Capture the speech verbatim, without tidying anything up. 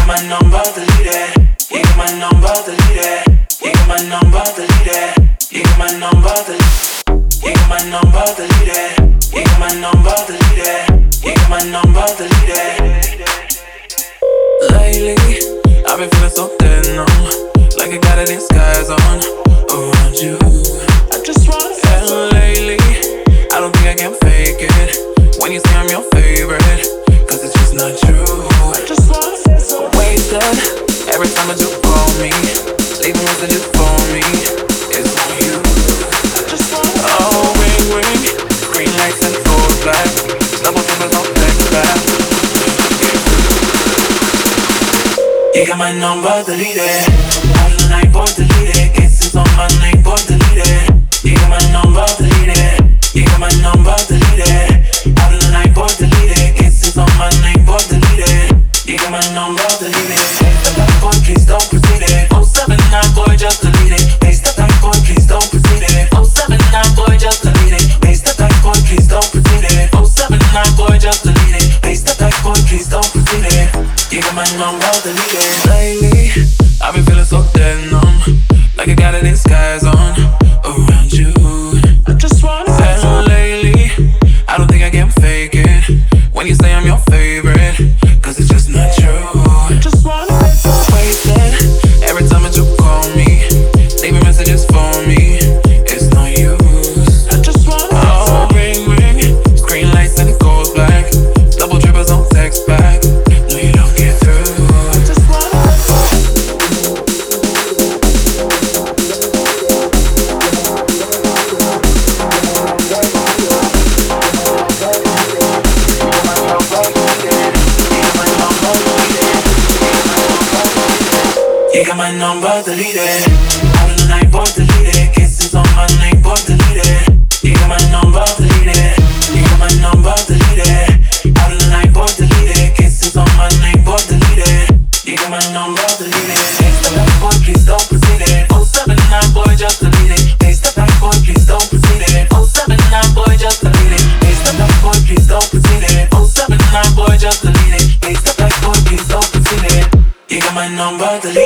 got my number, delete it. You got my number, delete it. You got my number, delete it. You got my number, delete it. You got my number, delete it. You got my number, delete it. You got my number, delete it. Lately, I've been feeling so dead numb, like I got it in skies on around you. I just wanna feel. And lately, I don't think I can fake it when you say I'm your favorite, cause it's just not true. I just wanna feel so wasted every time that you call me, leaving messages for me. It's on you. I just wanna oh, ring, ring, green lights and gold black, double fingers on text back. You got my number, delete it. Out of the night, boy, delete it. Kisses on my neck, boy, delete it. You got my number, delete it. You got my number, delete it. Out of the night, boy, delete it. Kisses on my neck, boy, delete it. You got my number, delete it. Face the back, boy, please don't proceed it. oh seven nine, boy, just delete it. Face the back, boy, please don't proceed it. oh seven nine, boy, just delete it. Face the back, boy, please don't proceed it. oh seven nine, boy, just delete it. Face the back, boy, please don't proceed it. You got my number, delete it. Lately, I've been feeling so dead numb, like I got it in skies on around you. I just wanna feel. And lately, I don't think I can fake it when you say I'm your favorite, cause it's just not true. I just wanna feel wasted every time that you call me, leaving messages for me. It's no use. I just wanna oh, ring, ring, screen lights and gold black, double trippers on text back. No, you don't get through. I just wanna you got my number, delete it. Out of the night, boy, delete it. Kisses on my neck, boy, delete it. You got my number, delete it. You got my number, delete it. Out of the night, boy, delete it. Kisses on my neck, boy, delete it. You got my number, delete it. Face the back, boy, please don't proceed it. oh seven nine, boy, just delete it. Face the back, boy, please don't proceed it. oh seven nine, boy, just delete it. Face the back, boy, please don't proceed it. oh seven nine, boy, just delete it. Face the back, boy, please don't proceed it. You got my number, delete it.